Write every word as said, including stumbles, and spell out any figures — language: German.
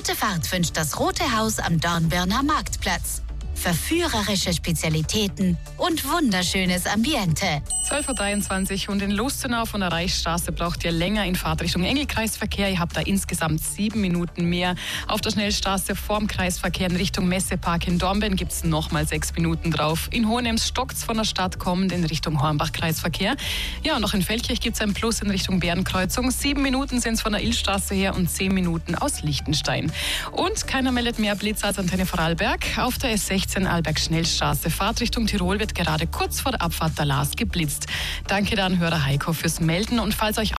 gute Fahrt wünscht das Rote Haus am Dornbirner Marktplatz. Verführerische Spezialitäten und wunderschönes Ambiente. zwölf Uhr dreiundzwanzig und in Lustenau von der Reichsstraße braucht ihr länger in Fahrtrichtung Engelkreisverkehr. Ihr habt da insgesamt sieben Minuten mehr. Auf der Schnellstraße vorm Kreisverkehr in Richtung Messepark in Dornbirn gibt es nochmal sechs Minuten drauf. In Hohenems stockt's von der Stadt kommend in Richtung Hornbach-Kreisverkehr. Ja, und auch in Feldkirch gibt es ein Plus in Richtung Bärenkreuzung. Sieben Minuten sind es von der Illstraße her und zehn Minuten aus Liechtenstein. Und keiner meldet mehr Blitz als Antenne Vorarlberg. Auf der S sechzehn Alberg-Schnellstraße. Fahrtrichtung Tirol wird gerade kurz vor der Abfahrt der Lars geblitzt. Danke dann Hörer Heiko fürs Melden und falls euch